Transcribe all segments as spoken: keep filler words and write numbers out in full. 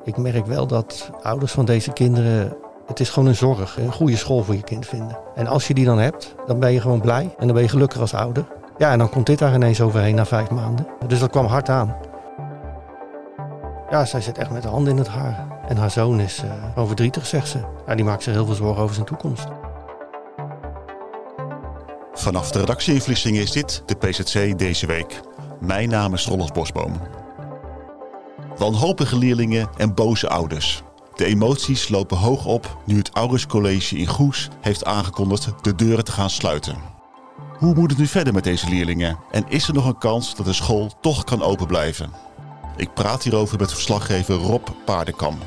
Ik merk wel dat ouders van deze kinderen, het is gewoon een zorg, een goede school voor je kind vinden. En als je die dan hebt, dan ben je gewoon blij en dan ben je gelukkig als ouder. Ja, en dan komt dit daar ineens overheen na vijf maanden. Dus dat kwam hard aan. Ja, zij zit echt met de handen in het haar. En haar zoon is uh, gewoon verdrietig, zegt ze. Ja, die maakt zich heel veel zorgen over zijn toekomst. Vanaf de redactie in Vlissingen is dit de P Z C deze week. Mijn naam is Rolf Bosboom. Wanhopige leerlingen en boze ouders. De emoties lopen hoog op nu het Aurus College in Goes heeft aangekondigd de deuren te gaan sluiten. Hoe moet het nu verder met deze leerlingen? En is er nog een kans dat de school toch kan open blijven? Ik praat hierover met verslaggever Rob Paardenkamp.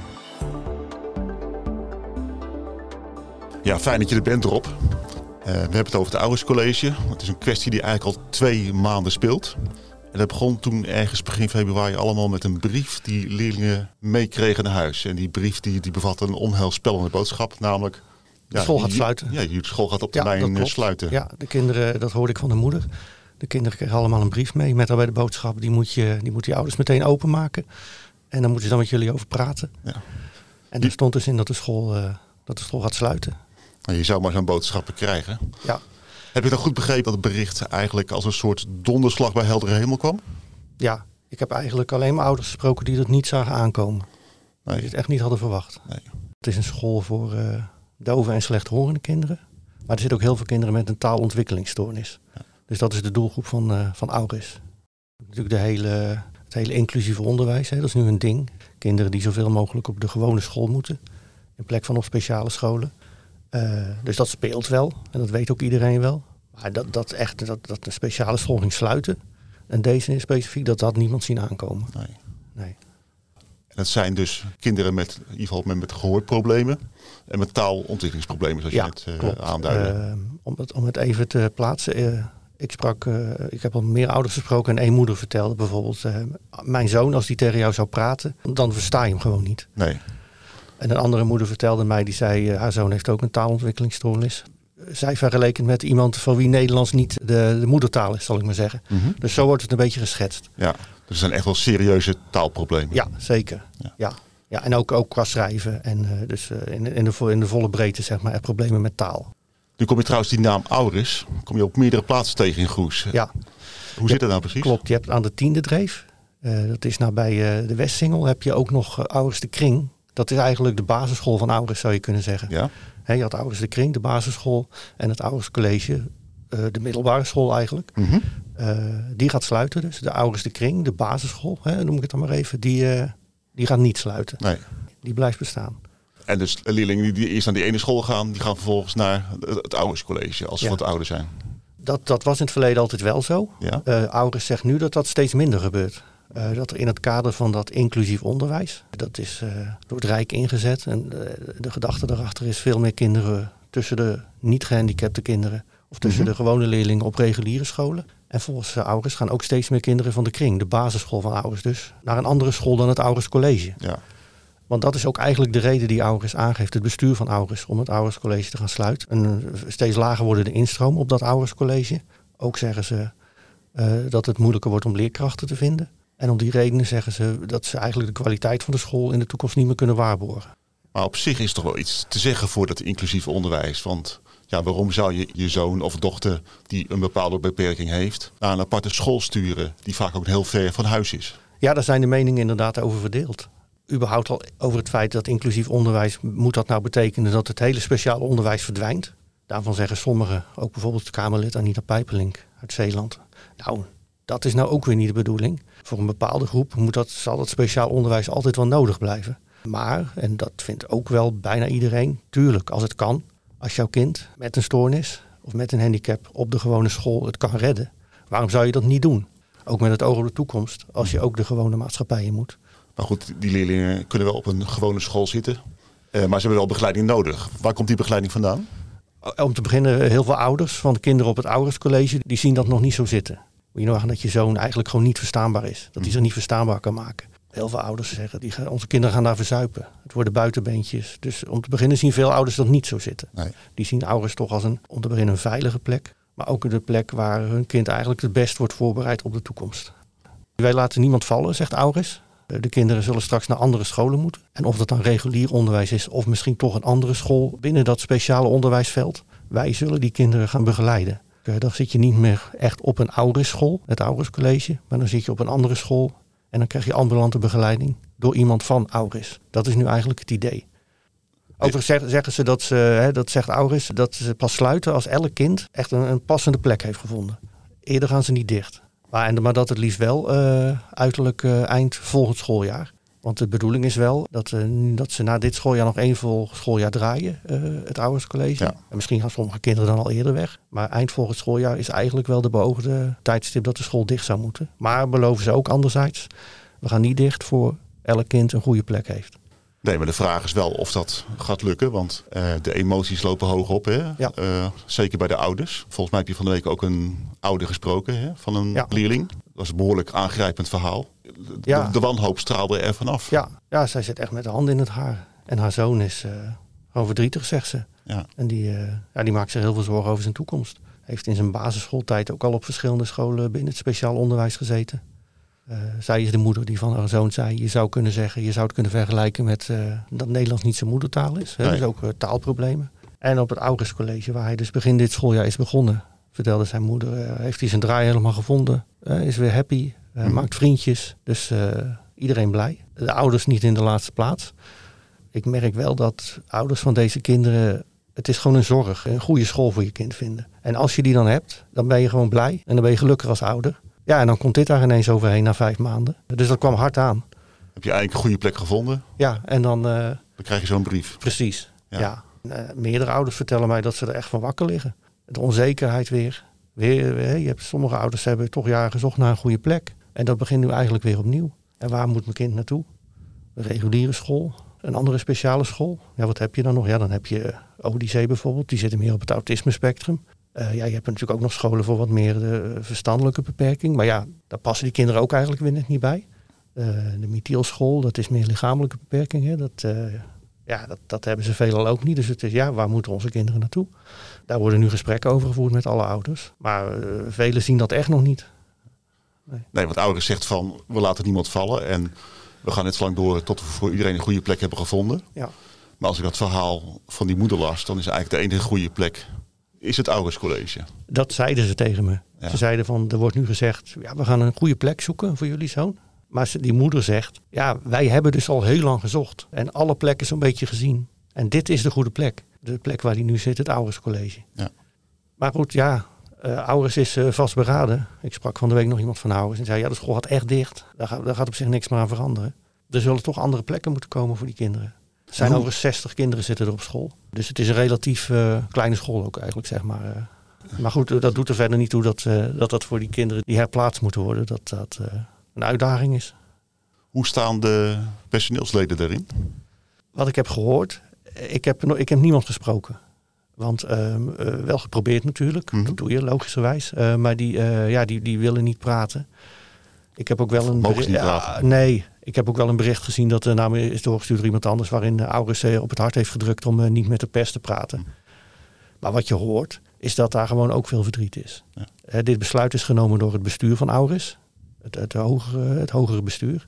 Ja, fijn dat je er bent, Rob. Uh, we hebben het over het Aurus College. Het is een kwestie die eigenlijk al twee maanden speelt. En dat begon toen ergens begin februari allemaal met een brief die leerlingen meekregen naar huis. En die brief die, die bevatte een onheilspellende boodschap, namelijk... De ja, school gaat sluiten. Ja, je school gaat op termijn ja, sluiten. Ja, de kinderen, dat hoorde ik van de moeder. De kinderen kregen allemaal een brief mee met daarbij de boodschap. Die moet je, die moet die ouders meteen openmaken. En dan moeten ze dan met jullie over praten. Ja. En er stond dus in dat de school, uh, dat de school gaat sluiten. Nou, je zou maar zo'n boodschappen krijgen. Ja. Heb je dan goed begrepen dat het bericht eigenlijk als een soort donderslag bij heldere hemel kwam? Ja, ik heb eigenlijk alleen maar ouders gesproken die dat niet zagen aankomen. Nee. Die het echt niet hadden verwacht. Nee. Het is een school voor uh, dove en slechthorende kinderen. Maar er zitten ook heel veel kinderen met een taalontwikkelingsstoornis. Ja. Dus dat is de doelgroep van, uh, van Aurus. Natuurlijk de hele, het hele inclusieve onderwijs, hè, dat is nu een ding. Kinderen die zoveel mogelijk op de gewone school moeten. In plek van op speciale scholen. Uh, dus dat speelt wel. En dat weet ook iedereen wel. Maar dat, dat echt dat, dat een speciale school ging sluiten. En deze specifiek, dat had niemand zien aankomen. Nee. Nee. En dat zijn dus kinderen met, in ieder geval met, met gehoorproblemen. En met taalontwikkelingsproblemen, zoals ja, je net uh, aanduidde. Uh, om, het, om het even te plaatsen. Uh, ik sprak, uh, ik heb al meer ouders gesproken en één moeder vertelde bijvoorbeeld. Uh, mijn zoon, als die tegen jou zou praten, dan versta je hem gewoon niet. Nee. En een andere moeder vertelde mij, die zei, uh, haar zoon heeft ook een taalontwikkelingsstoornis. Zij vergeleken met iemand van wie Nederlands niet de, de moedertaal is, zal ik maar zeggen. Mm-hmm. Dus zo wordt het een beetje geschetst. Ja, dus er zijn echt wel serieuze taalproblemen. Ja, zeker. Ja. Ja. Ja, en ook, ook qua schrijven. En uh, dus uh, in, in, de, in de volle breedte, zeg maar, echt problemen met taal. Nu kom je trouwens die naam Aurus, kom je op meerdere plaatsen tegen in Goes. Ja. Hoe zit dat nou precies? Klopt, je hebt aan de Tiende Dreef. Uh, dat is nou bij uh, de Westsingel. Heb je ook nog uh, Aurus de Kring. Dat is eigenlijk de basisschool van Aurus, zou je kunnen zeggen. Ja. He, je had Aurus de Kring, de basisschool. En het Aurus College, uh, de middelbare school eigenlijk. Mm-hmm. Uh, die gaat sluiten dus. De Aurus de Kring, de basisschool, hè, noem ik het dan maar even. Die, uh, die gaat niet sluiten. Nee. Die blijft bestaan. En dus leerlingen die eerst naar die ene school gaan, die gaan vervolgens naar het Aurus College, als ze ja. wat ouder zijn. Dat, dat was in het verleden altijd wel zo. Ja. Uh, Aurus zegt nu dat dat steeds minder gebeurt. Uh, dat er in het kader van dat inclusief onderwijs, dat is uh, door het Rijk ingezet. En uh, de gedachte daarachter is veel meer kinderen tussen de niet gehandicapte kinderen of tussen mm-hmm. de gewone leerlingen op reguliere scholen. En volgens uh, Aurus gaan ook steeds meer kinderen van de Kring, de basisschool van Aurus dus, naar een andere school dan het Aurus College. Ja. Want dat is ook eigenlijk de reden die Aurus aangeeft, het bestuur van Aurus, om het Aurus College te gaan sluiten. En uh, steeds lager worden de instroom op dat Aurus College. Ook zeggen ze uh, dat het moeilijker wordt om leerkrachten te vinden. En om die redenen zeggen ze dat ze eigenlijk de kwaliteit van de school in de toekomst niet meer kunnen waarborgen. Maar op zich is toch wel iets te zeggen voor dat inclusieve onderwijs. Want ja, waarom zou je je zoon of dochter die een bepaalde beperking heeft naar een aparte school sturen die vaak ook heel ver van huis is? Ja, daar zijn de meningen inderdaad over verdeeld. Überhaupt al over het feit dat inclusief onderwijs, moet dat nou betekenen dat het hele speciale onderwijs verdwijnt? Daarvan zeggen sommigen, ook bijvoorbeeld de Kamerlid Anita Pijperlink uit Zeeland. Nou, dat is nou ook weer niet de bedoeling. Voor een bepaalde groep moet dat, zal dat speciaal onderwijs altijd wel nodig blijven. Maar, en dat vindt ook wel bijna iedereen, tuurlijk, als het kan, als jouw kind met een stoornis of met een handicap op de gewone school het kan redden, waarom zou je dat niet doen? Ook met het oog op de toekomst, als je ook de gewone maatschappij in moet. Maar goed, die leerlingen kunnen wel op een gewone school zitten, uh, maar ze hebben wel begeleiding nodig. Waar komt die begeleiding vandaan? Om te beginnen, heel veel ouders van de kinderen op het Aurus College, die zien dat nog niet zo zitten. Moet je nou dat je zoon eigenlijk gewoon niet verstaanbaar is. Dat hij zich niet verstaanbaar kan maken. Heel veel ouders zeggen, die gaan, onze kinderen gaan daar verzuipen. Het worden buitenbeentjes. Dus om te beginnen zien veel ouders dat niet zo zitten. Nee. Die zien Aurus toch als een, om te beginnen, een veilige plek. Maar ook de plek waar hun kind eigenlijk het best wordt voorbereid op de toekomst. Wij laten niemand vallen, zegt Aurus. De kinderen zullen straks naar andere scholen moeten. En of dat dan regulier onderwijs is of misschien toch een andere school binnen dat speciale onderwijsveld. Wij zullen die kinderen gaan begeleiden. Dan zit je niet meer echt op een Aurisschool, het Auriscollege. Maar dan zit je op een andere school en dan krijg je ambulante begeleiding door iemand van Auris. Dat is nu eigenlijk het idee. Overigens zeggen ze dat ze, hè, dat zegt Auris, dat ze pas sluiten als elk kind echt een, een passende plek heeft gevonden. Eerder gaan ze niet dicht. Maar, maar dat het liefst wel uh, uiterlijk uh, eind volgend schooljaar. Want de bedoeling is wel dat, uh, dat ze na dit schooljaar nog één vol schooljaar draaien, uh, het Auriscollege. Ja. En misschien gaan sommige kinderen dan al eerder weg. Maar eind volgend schooljaar is eigenlijk wel de beoogde tijdstip dat de school dicht zou moeten. Maar beloven ze ook anderzijds, we gaan niet dicht voor elk kind een goede plek heeft. Nee, maar de vraag is wel of dat gaat lukken, want uh, de emoties lopen hoog op. Hè? Ja. Uh, zeker bij de ouders. Volgens mij heb je van de week ook een ouder gesproken, hè? Van een ja. leerling. Dat was een behoorlijk aangrijpend verhaal. De, ja. de, de wanhoop straalde er vanaf. Ja. ja, zij zit echt met de hand in het haar. En haar zoon is uh, gewoon verdrietig, zegt ze. Ja. En die, uh, ja, die maakt zich heel veel zorgen over zijn toekomst. Heeft in zijn basisschooltijd ook al op verschillende scholen binnen het speciaal onderwijs gezeten. Uh, zij is de moeder die van haar zoon zei, je zou kunnen zeggen, je zou het kunnen vergelijken met uh, dat Nederlands niet zijn moedertaal is. Hè? Nee. Dus ook uh, taalproblemen. En op het Auriscollege, waar hij dus begin dit schooljaar is begonnen, vertelde zijn moeder, uh, heeft hij zijn draai helemaal gevonden. Uh, is weer happy, uh, mm. maakt vriendjes. Dus uh, iedereen blij. De ouders niet in de laatste plaats. Ik merk wel dat ouders van deze kinderen, het is gewoon een zorg, een goede school voor je kind vinden. En als je die dan hebt, dan ben je gewoon blij en dan ben je gelukkig als ouder. Ja, en dan komt dit daar ineens overheen na vijf maanden. Dus dat kwam hard aan. Heb je eigenlijk een goede plek gevonden? Ja, en dan... Uh, dan krijg je zo'n brief. Precies, ja. ja. Uh, meerdere ouders vertellen mij dat ze er echt van wakker liggen. De onzekerheid weer. weer, weer je hebt, sommige ouders hebben toch jaren gezocht naar een goede plek. En dat begint nu eigenlijk weer opnieuw. En waar moet mijn kind naartoe? Een reguliere school? Een andere speciale school? Ja, wat heb je dan nog? Ja, dan heb je Odyssee bijvoorbeeld. Die zitten meer op het autisme spectrum. Uh, ja, je hebt natuurlijk ook nog scholen voor wat meer de verstandelijke beperking. Maar ja, daar passen die kinderen ook eigenlijk weer net niet bij. Uh, de Mithielschool, dat is meer lichamelijke beperking. Hè? Dat, uh, ja, dat, dat hebben ze veelal ook niet. Dus het is, ja, waar moeten onze kinderen naartoe? Daar worden nu gesprekken over gevoerd met alle ouders. Maar uh, velen zien dat echt nog niet. Nee. nee, want ouders zegt van, we laten niemand vallen. En we gaan net zo lang door tot we voor iedereen een goede plek hebben gevonden. Ja. Maar als ik dat verhaal van die moeder las, dan is eigenlijk de enige goede plek is het Auriscollege. Dat zeiden ze tegen me. Ja. Ze zeiden van, er wordt nu gezegd, ja, we gaan een goede plek zoeken voor jullie zoon. Maar ze, die moeder zegt, ja, wij hebben dus al heel lang gezocht. En alle plekken zo'n beetje gezien. En dit is de goede plek. De plek waar die nu zit, het Auriscollege. Ja. Maar goed, ja, uh, Auris is uh, vastberaden. Ik sprak van de week nog iemand van Auris en zei, ja, de school gaat echt dicht. Daar gaat, daar gaat op zich niks meer aan veranderen. Er zullen toch andere plekken moeten komen voor die kinderen. Er zijn over zestig kinderen zitten er op school. Dus het is een relatief uh, kleine school ook eigenlijk, zeg maar. Uh, maar goed, dat doet er verder niet toe dat, uh, dat dat voor die kinderen die herplaatst moeten worden, dat dat uh, een uitdaging is. Hoe staan de personeelsleden daarin? Wat ik heb gehoord, ik heb, ik heb niemand gesproken. Want uh, uh, wel geprobeerd natuurlijk, mm-hmm. dat doe je logischerwijs. Uh, maar die, uh, ja, die, die willen niet praten. Ik heb ook wel een bericht, ja, nee, ik heb ook wel een bericht gezien dat de naam is doorgestuurd door iemand anders, waarin uh, Auris uh, op het hart heeft gedrukt om uh, niet met de pers te praten. Mm. Maar wat je hoort, is dat daar gewoon ook veel verdriet is. Ja. Uh, dit besluit is genomen door het bestuur van Auris, het, het, hogere, het hogere bestuur.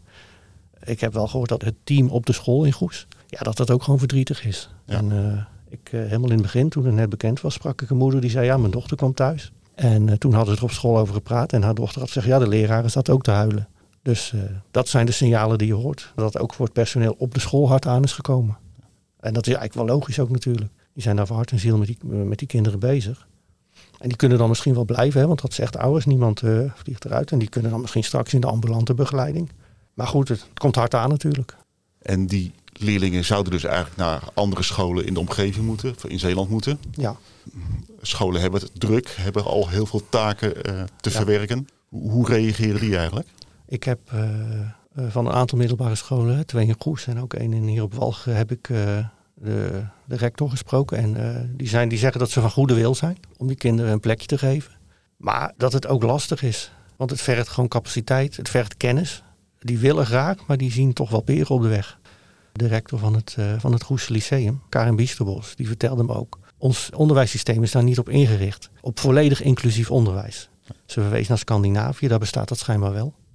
Ik heb wel gehoord dat het team op de school in Goes, ja, dat dat ook gewoon verdrietig is. Ja. En uh, ik uh, helemaal in het begin, toen het net bekend was, sprak ik een moeder die zei, ja, mijn dochter kwam thuis. En uh, toen hadden ze er op school over gepraat. En haar dochter had gezegd, ja, de leraar zat ook te huilen. Dus uh, dat zijn de signalen die je hoort. Dat ook voor het personeel op de school hard aan is gekomen. En dat is eigenlijk wel logisch ook natuurlijk. Die zijn daar voor hart en ziel met die, met die kinderen bezig. En die kunnen dan misschien wel blijven, hè, want dat zegt ouders. Niemand uh, vliegt eruit. En die kunnen dan misschien straks in de ambulante begeleiding. Maar goed, het, het komt hard aan natuurlijk. En die leerlingen zouden dus eigenlijk naar andere scholen in de omgeving moeten, in Zeeland moeten. Ja. Scholen hebben het druk, hebben al heel veel taken uh, te ja. verwerken. Hoe, hoe reageren die eigenlijk? Ik heb uh, uh, van een aantal middelbare scholen, twee in Goes en ook één in hier op Walch, heb ik uh, de, de rector gesproken. En uh, die, zijn, die zeggen dat ze van goede wil zijn om die kinderen een plekje te geven. Maar dat het ook lastig is, want het vergt gewoon capaciteit, het vergt kennis. Die willen graag, maar die zien toch wel peren op de weg. De rector van het, uh, van het Goes Lyceum, Karin Biesterbos, die vertelde me ook. Ons onderwijssysteem is daar niet op ingericht. Op volledig inclusief onderwijs. Ze verwees naar Scandinavië, daar bestaat dat schijnbaar wel.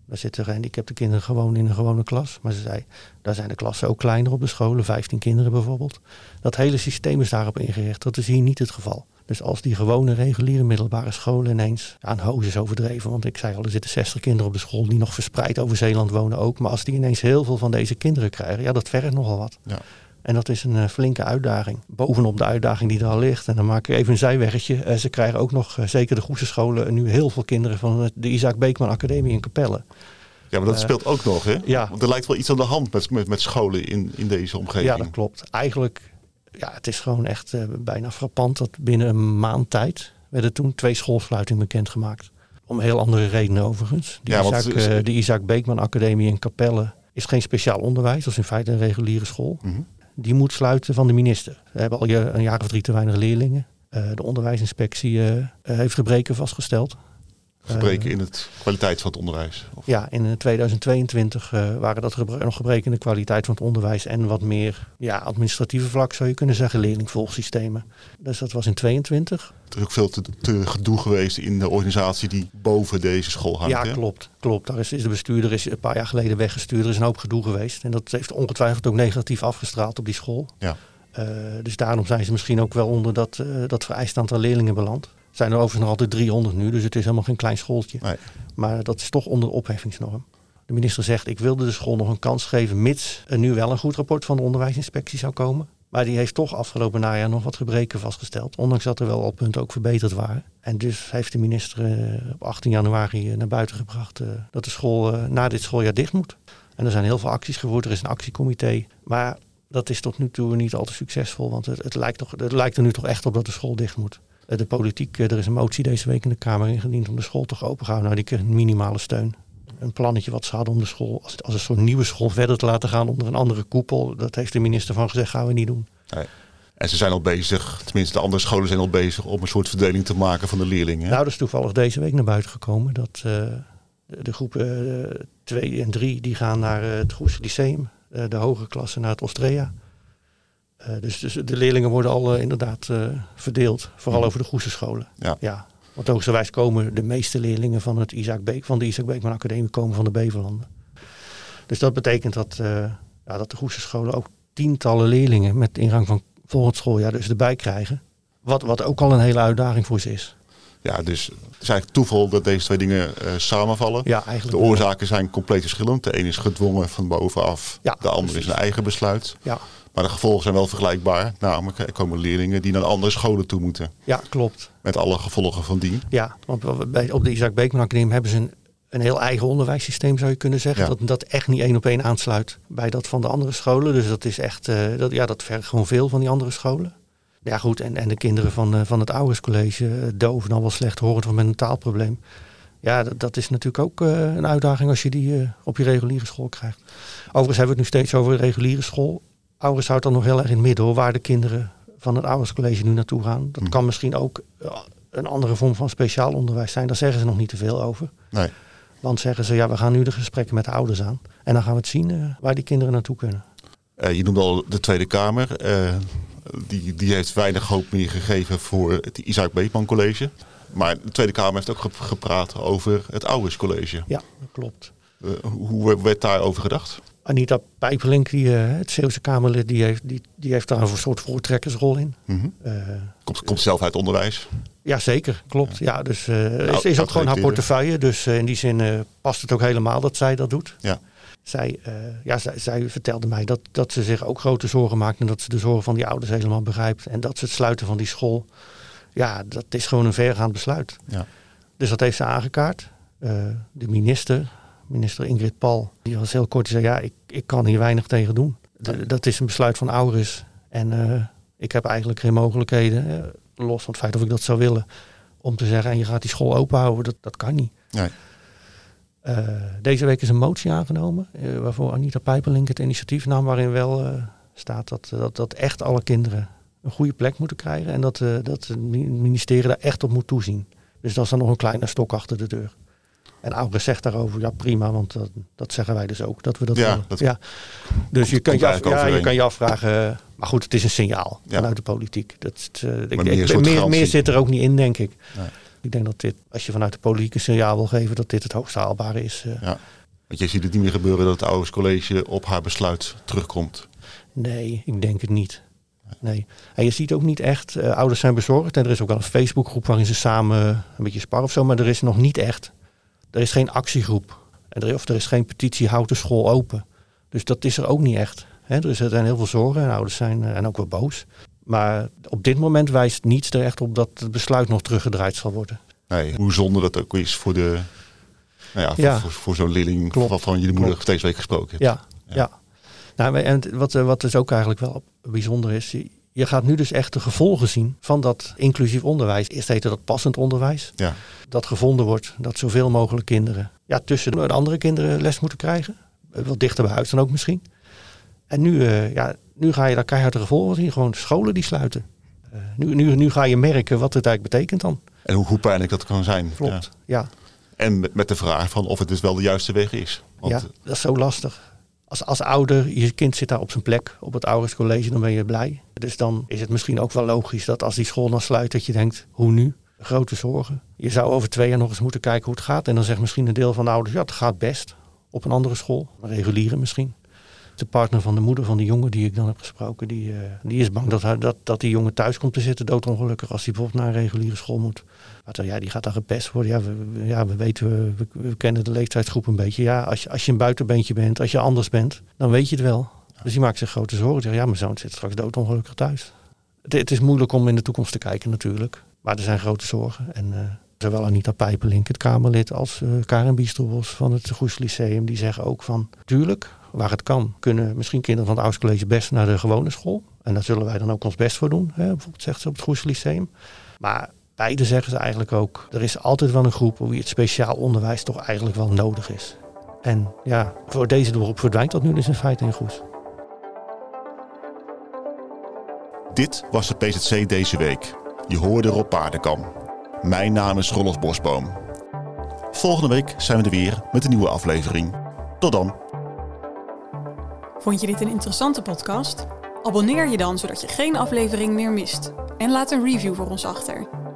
Daar zitten gehandicapte kinderen gewoon in een gewone klas. Maar ze zei, daar zijn de klassen ook kleiner op de scholen, vijftien kinderen bijvoorbeeld. Dat hele systeem is daarop ingericht. Dat is hier niet het geval. Dus als die gewone reguliere middelbare scholen ineens, ja, een hoos is overdreven, want ik zei al, er zitten zestig kinderen op de school die nog verspreid over Zeeland wonen ook. Maar als die ineens heel veel van deze kinderen krijgen, ja, dat vergt nogal wat. Ja. En dat is een uh, flinke uitdaging. Bovenop de uitdaging die er al ligt. En dan maak ik even een zijweggetje. Uh, ze krijgen ook nog, uh, zeker de Goesenscholen, nu heel veel kinderen van de Isaac Beekman Academie in Capelle. Ja, maar dat uh, speelt ook nog, hè? Ja. Want er lijkt wel iets aan de hand met, met, met scholen in, in deze omgeving. Ja, dat klopt. Eigenlijk, ja, het is gewoon echt uh, bijna frappant dat binnen een maand tijd werden toen twee schoolsluitingen bekendgemaakt. Om heel andere redenen overigens. De, ja, Isaac, want, uh, de Isaac Beekman Academie in Capelle is geen speciaal onderwijs. Dat is in feite een reguliere school. Mm-hmm. Die moet sluiten van de minister. We hebben al een jaar of drie te weinig leerlingen. Uh, de onderwijsinspectie uh, heeft gebreken vastgesteld. Gebreken uh, in de kwaliteit van het onderwijs? Of? Ja, in tweeduizend tweeëntwintig uh, waren dat gebre- nog gebreken in de kwaliteit van het onderwijs. En wat meer ja, administratieve vlak zou je kunnen zeggen, leerlingvolgsystemen. Dus dat was in tweeëntwintig. Er is ook veel te, te gedoe geweest in de organisatie die boven deze school hangt. Ja, hè? klopt. klopt. Daar is, is de bestuurder is een paar jaar geleden weggestuurd. Er is een hoop gedoe geweest. En dat heeft ongetwijfeld ook negatief afgestraald op die school. Ja. Uh, dus daarom zijn ze misschien ook wel onder dat, uh, dat vereist aantal leerlingen beland. Er zijn er overigens nog altijd driehonderd nu, dus het is helemaal geen klein schooltje. Nee. Maar dat is toch onder de opheffingsnorm. De minister zegt, ik wilde de school nog een kans geven, mits er nu wel een goed rapport van de onderwijsinspectie zou komen. Maar die heeft toch afgelopen najaar nog wat gebreken vastgesteld. Ondanks dat er wel al punten ook verbeterd waren. En dus heeft de minister uh, op achttien januari uh, naar buiten gebracht uh, dat de school uh, na dit schooljaar dicht moet. En er zijn heel veel acties gevoerd, er is een actiecomité. Maar dat is tot nu toe niet al te succesvol, want het, het, lijkt, toch, het lijkt er nu toch echt op dat de school dicht moet. De politiek, er is een motie deze week in de Kamer ingediend om de school toch open te houden. Nou, die kreeg een minimale steun. Een plannetje wat ze hadden om de school als, als een soort nieuwe school verder te laten gaan onder een andere koepel. Dat heeft de minister van gezegd, gaan we niet doen. Nee. En ze zijn al bezig, tenminste de andere scholen zijn al bezig om een soort verdeling te maken van de leerlingen. Nou, dat is toevallig deze week naar buiten gekomen. Dat uh, de groepen twee uh, en drie die gaan naar uh, het Goes Lyceum. Uh, de hogere klassen naar het Ostrea. Uh, dus, dus de leerlingen worden al uh, inderdaad uh, verdeeld. Vooral mm. over de Goesenscholen. Ja. ja. Want hoogstwaarschijnlijk komen de meeste leerlingen van, het Isaac Beek, van de Isaac Beekman Academie komen van de Beverlanden. Dus dat betekent dat, uh, ja, dat de Goesenscholen ook tientallen leerlingen met ingang van volgend schooljaar dus erbij krijgen. Wat, wat ook al een hele uitdaging voor ze is. Ja, dus het is eigenlijk toeval dat deze twee dingen uh, samenvallen. Ja, eigenlijk de oorzaken zijn compleet verschillend. De een is gedwongen van bovenaf, ja, de ander precies. is een eigen besluit. Ja. Maar de gevolgen zijn wel vergelijkbaar. Namelijk, er komen leerlingen die naar andere scholen toe moeten. Ja, klopt. Met alle gevolgen van dien. Ja, want bij, op de Isaac Beekman Academie hebben ze een, een heel eigen onderwijssysteem, zou je kunnen zeggen. Ja. Dat, dat echt niet één op één aansluit bij dat van de andere scholen. Dus dat is echt, uh, dat, ja, dat vergt gewoon veel van die andere scholen. Ja goed, en, en de kinderen van, uh, van het Ouderscollege, uh, doof en al wel slechthorend of met een taalprobleem. Ja, dat, dat is natuurlijk ook uh, een uitdaging als je die uh, op je reguliere school krijgt. Overigens hebben we het nu steeds over de reguliere school. Ouders houdt dan nog heel erg in het midden hoor, waar de kinderen van het Ouderscollege nu naartoe gaan. Dat mm. kan misschien ook uh, een andere vorm van speciaal onderwijs zijn. Daar zeggen ze nog niet te veel over. Nee. Want zeggen ze, ja, we gaan nu de gesprekken met de ouders aan. En dan gaan we het zien uh, waar die kinderen naartoe kunnen. Uh, je noemde al de Tweede Kamer. Uh, die, die heeft weinig hoop meer gegeven voor het Isaac Beekman College. Maar de Tweede Kamer heeft ook ge- gepraat over het Ouderscollege. Ja, dat klopt. Uh, hoe werd daarover gedacht? Anita Pijperlink, die, uh, het Zeeuwse Kamerlid, die heeft, die, die heeft daar een soort voortrekkersrol in. Mm-hmm. Uh, komt, komt zelf uit onderwijs? Ja, zeker, klopt. Ja. Ja, dus uh, nou, is, is ook gewoon haar portefeuille. Dus uh, in die zin uh, past het ook helemaal dat zij dat doet. Ja. Zij, uh, ja, zij, zij vertelde mij dat, dat ze zich ook grote zorgen maakt en dat ze de zorgen van die ouders helemaal begrijpt. En dat ze het sluiten van die school, ja, dat is gewoon een vergaand besluit. Ja. Dus dat heeft ze aangekaart. Uh, de minister, minister Ingrid Pal, die was heel kort, die zei ja, ik, ik kan hier weinig tegen doen. De, dat is een besluit van ouders. En uh, ik heb eigenlijk geen mogelijkheden, uh, los van het feit of ik dat zou willen, om te zeggen en je gaat die school open houden. Dat, dat kan niet. Nee. Uh, deze week is een motie aangenomen, uh, waarvoor Anita Pijperlink het initiatief nam, waarin wel uh, staat dat, dat, dat echt alle kinderen een goede plek moeten krijgen en dat, uh, dat het ministerie daar echt op moet toezien. Dus dat is dan nog een kleine stok achter de deur. En August zegt daarover, ja prima, want dat, dat zeggen wij dus ook, dat we dat ja, willen. Dat ja. Dus je kan je, af, ja, je kan je afvragen, maar goed, het is een signaal ja. vanuit de politiek. Dat, uh, ik, meer, ik, meer, meer zit er ook niet in, denk ik. Nee. Ik denk dat dit, als je vanuit de politiek een signaal wil geven, dat dit het hoogst haalbare is. Uh, ja. Want je ziet het niet meer gebeuren dat het ouderscollege op haar besluit terugkomt. Nee, ik denk het niet. Nee. En je ziet ook niet echt, uh, ouders zijn bezorgd. En er is ook wel een Facebookgroep waarin ze samen een beetje sparren of zo. Maar er is nog niet echt, er is geen actiegroep. En er, of er is geen petitie, houd de school open. Dus dat is er ook niet echt. He, er zijn heel veel zorgen en ouders zijn uh, en ook wel boos. Maar op dit moment wijst niets er echt op dat het besluit nog teruggedraaid zal worden. Nee, hoe zonde dat ook is voor de, nou ja, voor, ja. voor, voor zo'n leerling waarvan jullie moeder deze week gesproken hebt. Ja, ja. ja. Nou, en wat, wat dus ook eigenlijk wel bijzonder is, je gaat nu dus echt de gevolgen zien van dat inclusief onderwijs. Eerst heette dat passend onderwijs. Ja. Dat gevonden wordt dat zoveel mogelijk kinderen ja, tussen de andere kinderen les moeten krijgen. Wat dichter bij huis dan ook misschien. En nu, uh, ja, nu ga je daar keihard de gevolgen zien. Gewoon scholen die sluiten. Uh, nu, nu, nu ga je merken wat het eigenlijk betekent dan. En hoe, hoe pijnlijk dat kan zijn. Klopt, ja. ja. En met, met de vraag van of het dus wel de juiste weg is. Want ja, dat is zo lastig. Als, als ouder, je kind zit daar op zijn plek, op het ouderscollege, dan ben je blij. Dus dan is het misschien ook wel logisch dat als die school dan sluit, dat je denkt, hoe nu? Grote zorgen. Je zou over twee jaar nog eens moeten kijken hoe het gaat. En dan zegt misschien een deel van de ouders, ja, het gaat best. Op een andere school, een reguliere misschien. De partner van de moeder van die jongen die ik dan heb gesproken, die, uh, die is bang dat, hij, dat, dat die jongen thuis komt te zitten, doodongelukkig, als hij bijvoorbeeld naar een reguliere school moet. Maar ja, die gaat dan gepest worden. Ja, we, ja, we weten, we, we kennen de leeftijdsgroep een beetje. Ja, als je, als je een buitenbeentje bent, als je anders bent, dan weet je het wel. Dus die maakt zich grote zorgen. Zegt, ja, mijn zoon zit straks doodongelukkig thuis. Het, het is moeilijk om in de toekomst te kijken natuurlijk. Maar er zijn grote zorgen. En uh, zowel Anita Pijperlink, het Kamerlid, als uh, Karen Biestervos van het Goes Lyceum, die zeggen ook van, tuurlijk, waar het kan, kunnen misschien kinderen van het ouderscollege best naar de gewone school. En daar zullen wij dan ook ons best voor doen, hè, bijvoorbeeld zegt ze op het Goes Lyceum. Maar beide zeggen ze eigenlijk ook, er is altijd wel een groep voor wie het speciaal onderwijs toch eigenlijk wel nodig is. En ja, voor deze doelgroep verdwijnt dat nu dus in feite in Goes. Dit was de P Z C deze week. Je hoorde Rob Paardenkam. Mijn naam is Rolf Bosboom. Volgende week zijn we er weer met een nieuwe aflevering. Tot dan. Vond je dit een interessante podcast? Abonneer je dan, zodat je geen aflevering meer mist. En laat een review voor ons achter.